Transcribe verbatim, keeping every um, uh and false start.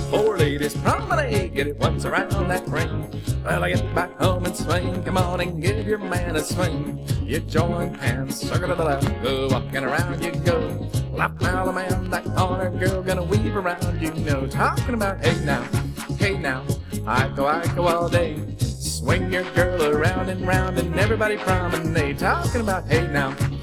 Four ladies promenade, get it once around that ring. Well, I get back home and swing, come on and give your man a swing. You join hands, circle to the left, go walking around you go. Lap now the man, that corner girl, gonna weave around you know. Talking about hey now, hey now, I go, I go all day. Swing your girl around and round and everybody promenade. Talking about hey now,